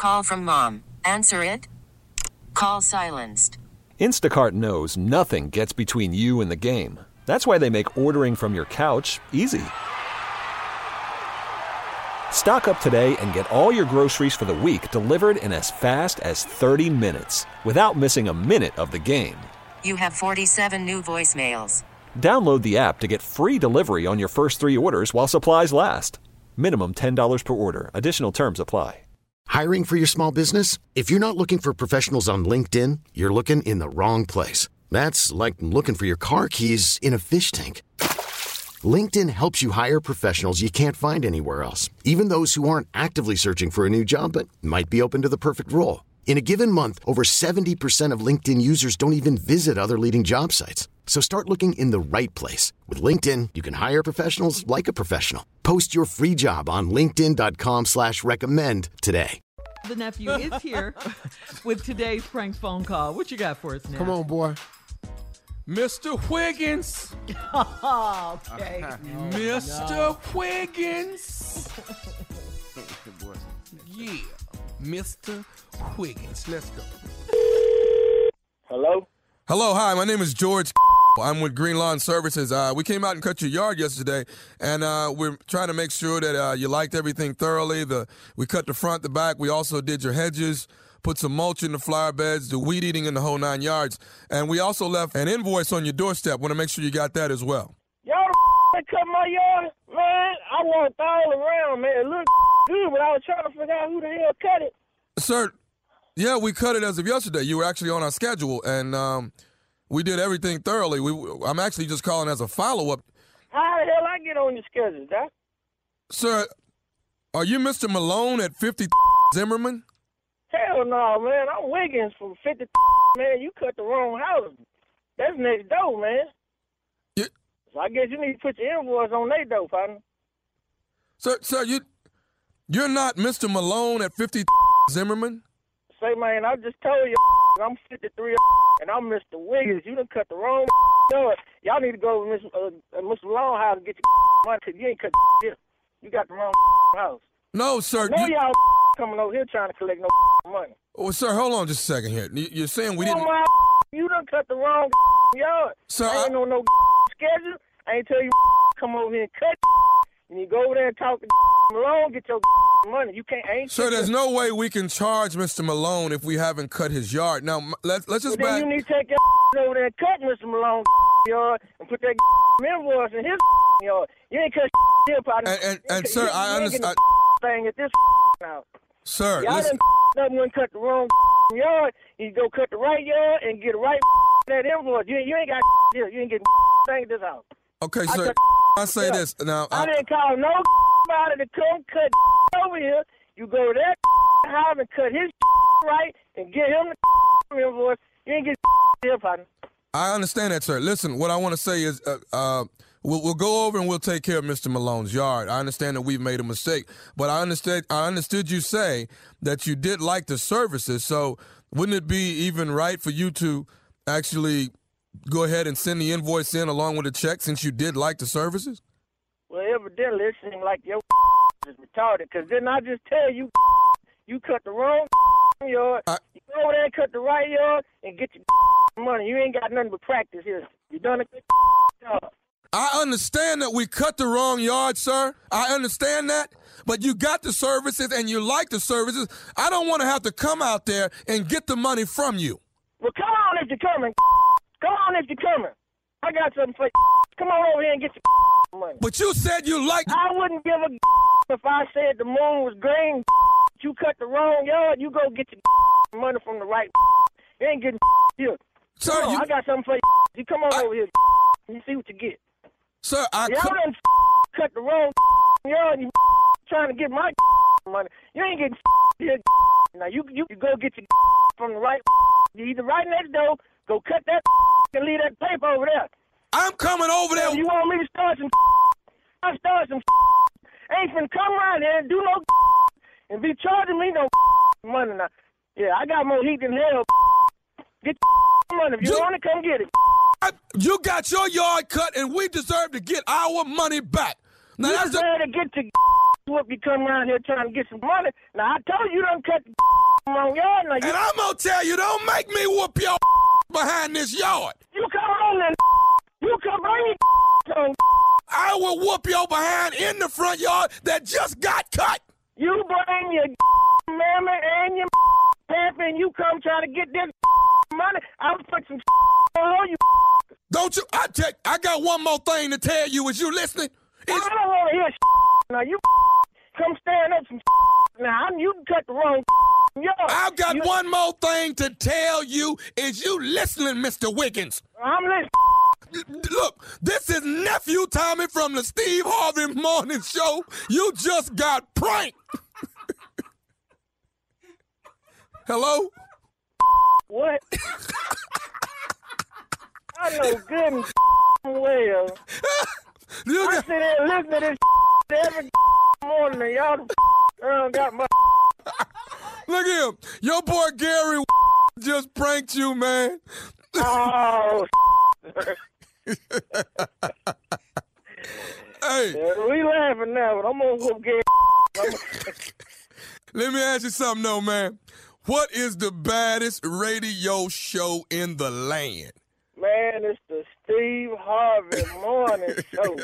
Call from mom. Answer it. Call silenced. Instacart knows nothing gets between you and the game. That's why they make ordering from your couch easy. Stock up today and get all your groceries for the week delivered in as fast as 30 minutes without missing a minute of the game. You have 47 new voicemails. Download the app to get free delivery on your first 3 orders while supplies last. Minimum $10 per order. Additional terms apply. Hiring for your small business? If you're not looking for professionals on LinkedIn, you're looking in the wrong place. That's like looking for your car keys in a fish tank. LinkedIn helps you hire professionals you can't find anywhere else, even those who aren't actively searching for a new job but might be open to the perfect role. In a given month, over 70% of LinkedIn users don't even visit other leading job sites. So start looking in the right place. With LinkedIn, you can hire professionals like a professional. Post your free job on linkedin.com/recommend today. The nephew is here with today's prank phone call. What you got for us now? Come on, boy. Mr. Wiggins. Okay. Mr. Wiggins. Yeah. Mr. Wiggins. Let's go. Hello? Hello, hi. My name is George. I'm with Green Lawn Services. We came out and cut your yard yesterday, and we're trying to make sure that you liked everything thoroughly. We cut the front, the back. We also did your hedges, put some mulch in the flower beds, the weed eating in the whole 9 yards. And we also left an invoice on your doorstep. Want to make sure you got that as well. Y'all cut my yard? Man, I walked all around, man. It looked good, but I was trying to figure out who the hell cut it. Sir, yeah, we cut it as of yesterday. You were actually on our schedule, and we did everything thoroughly. I'm actually just calling as a follow-up. How the hell I get on your schedule, Doc? Sir, are you Mr. Malone at 50 Zimmerman? Hell no, man. I'm Wiggins from 50. Man, you cut the wrong house. That's next door, man. Yeah. So I guess you need to put your invoice on their door, partner. Sir, you're not Mr. Malone at 50 Zimmerman? Say, man, I just told you I'm 53 and I'm Mr. Wiggins. You done cut the wrong door. Y'all need to go to Mr. Malone house and get your money because you ain't cut here. You got the wrong house. No, sir. No, y'all coming over here trying to collect no money. Oh, sir, hold on just a second here. You're saying we didn't... You done cut the wrong yard. Sir, I ain't on no schedule. I ain't tell you come over here and cut. And you go over there and talk to Malone, get your money. You can't. Sir, there's no way we can charge Mr. Malone if we haven't cut his yard. Now, let's just then you need to take your over there and cut Mr. Malone's yard and put that invoice in his yard. You ain't cut here, partner. And sir, I understand. Thing at this now. Sir, y'all listen. Done went cut the wrong yard. You go cut the right yard and get the right that invoice. You ain't got here. You ain't getting thing at this house. Okay, sir. I say this now. I didn't call no body to come cut over here. You go to that house and cut his right and get him the invoice. You ain't getting here, partner. I understand that, sir. Listen, what I want to say is we'll go over and we'll take care of Mr. Malone's yard. I understand that we've made a mistake, but I understood you say that you did like the services, so wouldn't it be even right for you to actually go ahead and send the invoice in along with the check since you did like the services? Well, evidently it seems like your is retarded, because didn't I just tell you you cut the wrong yard, you go over there and cut the right yard and get your money. You ain't got nothing but practice here. You done a good job. I understand that we cut the wrong yard, sir. I understand that. But you got the services and you like the services. I don't want to have to come out there and get the money from you. Well, come on if you're coming. Come on if you're coming. I got something for you. Come on over here and get your money. But you said you liked... I wouldn't give a if I said the moon was green. You cut the wrong yard, you go get your money from the right. You ain't getting here. Sir, I got something for you. You come on over here and you see what you get. Sir, y'all done cut the wrong yard and you trying to get my money. You ain't getting here. Now you go get your from the right. You either right next door, go cut that and leave that paper over there. I'm coming over there. You want me to start some ain't finna come around here and do no and be charging me no money now. Yeah, I got more heat than hell. Get money. If you want to come get it. You got your yard cut, and we deserve to get our money back. Now you deserve to get your whoop. You come around here trying to get some money. Now, I told you don't cut wrong yard now. And I'm gonna tell you, don't make me whoop your behind this yard. You come on and you come bring your on. I will whoop your behind in the front yard that just got cut. You bring your mammy and your pappy and you come try to get this money. I'll put some on you. Don't you? I got one more thing to tell you. Is you listening? I don't want to hear now. You come stand up some now. You cut the wrong yard. I've got one more thing to tell you. Is you listening, Mr. Wiggins? I'm listening. Look, this is Nephew Tommy from the Steve Harvey Morning Show. You just got pranked. Hello? What? I know good and well. I sit there and listen to this every morning and y'all got my... Look at him. Your boy Gary just pranked you, man. Oh, Hey. yeah, we laughing now, but I'm gonna go get. Let me ask you something, though, man. What is the baddest radio show in the land? Man, it's the Steve Harvey Morning Show.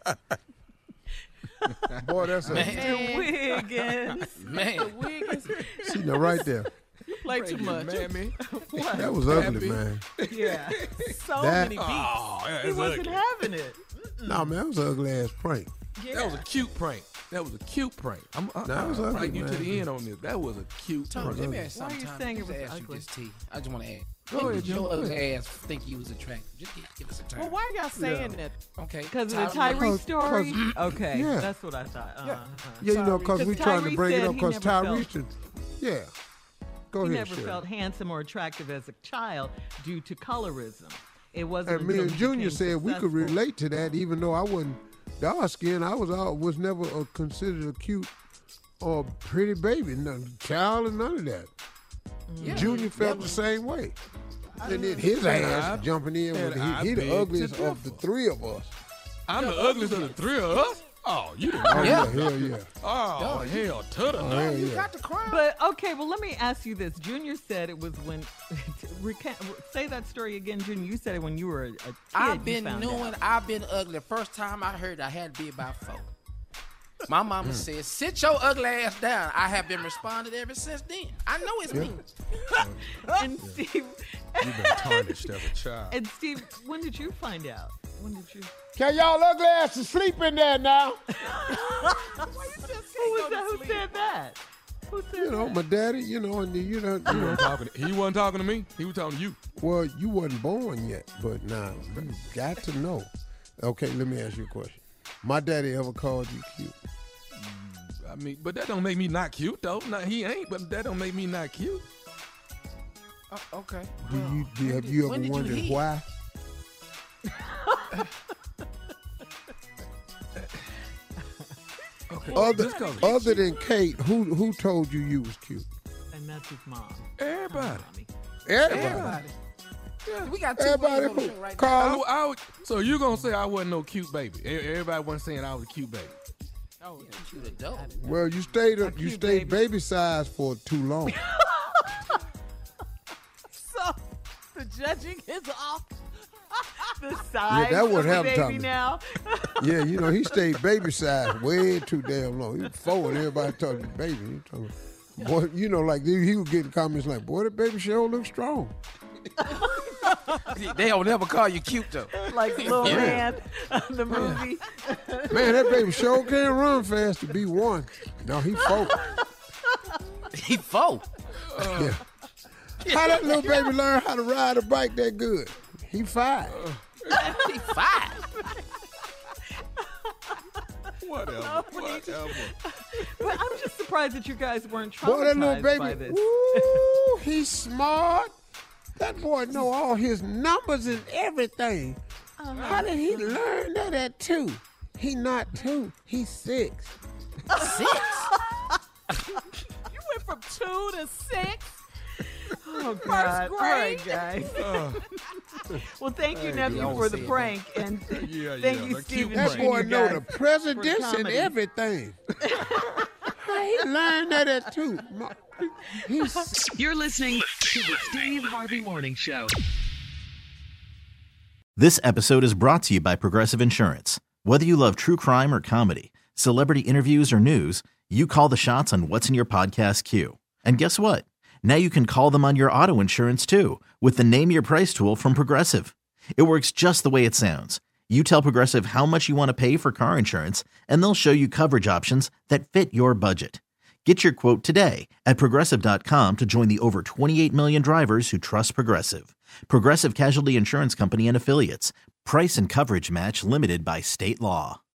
Boy, that's a Mr. Wiggins. Man. Wiggins. see now right there. You play too much. What? That was ugly, man. Yeah. So That- many beats. yeah, He wasn't having it. No, man, that was an ugly ass prank. Yeah. That was a cute prank. That was a cute prank. I'm was ugly, pranking you to man. the end on this. That was a cute Tom, prank. let me ask Why are you something. saying it Just was ask you ugly? this, T. I just want to ask. Go When ahead, did your Joe, go ugly ass think you was attractive? Just give us a time. Well, why are y'all saying that? Okay. Because of the Tyree- Tyree story? 'cause- Okay, yeah. that's what I thought. Yeah, you know, because Because we trying to Tyree bring it said up he because never Tyree felt- should. Yeah. Go He ahead, never Shirley. felt handsome or attractive as a child due to colorism. It wasn't And me until and he Junior became said we could successful. relate to that, even though I wasn't dark skinned. I was never considered a cute or pretty baby, no child, and none of that. Yeah. Junior felt the same way. And then his ass jumping in with he the ugliest of the three of us. I'm the ugliest of the three of us? Oh, you didn't. Oh Yeah. yeah, hell yeah. Oh, hell to the no. Hell You yeah. got to cry. But okay, well, let me ask you this. Junior said it was when. Say that story again, Junior. You said it when you were a kid. I've been you found knowing out. I've been ugly. First time I heard I had to be about 4. My mama said, sit your ugly ass down. I have been responding ever since then. I know it's me. And Steve. You've been tarnished as a child. And Steve, when did you find out? When did you? Can y'all ugly asses sleep in there now? Who was that? Who said that? Who said You know, that? my daddy, you know, and you know, He wasn't talking to me. He was talking to you. well, you wasn't born yet, but now you got to know. Okay, let me ask you a question. My daddy ever called you cute? I mean, but that don't make me not cute, though. No, he ain't, but that don't make me not cute. Okay. Have you when ever did you wondered hear? why? Okay. Other than Kate, who told you was cute? And that's his mom. Everybody. Mommy. Everybody. We got 2 Everybody. ways on the show right now. Carl. So you gonna say I wasn't no cute baby? Everybody wasn't saying I was a cute baby. Oh, yeah, cute adult. Well, you stayed cute baby. baby. Size for too long. So the judging is off. The size that what of the happened, baby Tommy. now. Yeah, you know, he stayed baby size way too damn long. He was 4 and everybody talking baby. He talking, boy, you know, like he was getting comments like, boy, that baby sure looks strong. They don't never call you cute, though. Like Lil Man, the movie. Man, that baby sure can't run fast to be 1. No, he 4. He 4. Yeah. How that little baby learn how to ride a bike that good? He 5. He 5. Whatever. But I'm just surprised that you guys weren't Boy, that little traumatized by baby, this. woo, he's smart. That boy know all his numbers and everything. How did he learn that at 2? He not 2, he's 6. 6? You went from 2 to 6? Oh, God. All right, guys. Well, thank you, nephew, don't for say the it. prank. And Yeah, thank yeah, you, the Stephen. cute That prank. boy know guys, the presidents for and comedy. everything. How he learned that at 2? You're listening to the Steve Harvey Morning Show. This episode is brought to you by Progressive Insurance. Whether you love true crime or comedy, celebrity interviews or news, you call the shots on what's in your podcast queue. And guess what? Now you can call them on your auto insurance too with the Name Your Price tool from Progressive. It works just the way it sounds. You tell Progressive how much you want to pay for car insurance, and they'll show you coverage options that fit your budget. Get your quote today at Progressive.com to join the over 28 million drivers who trust Progressive. Progressive Casualty Insurance Company and Affiliates. Price and coverage match limited by state law.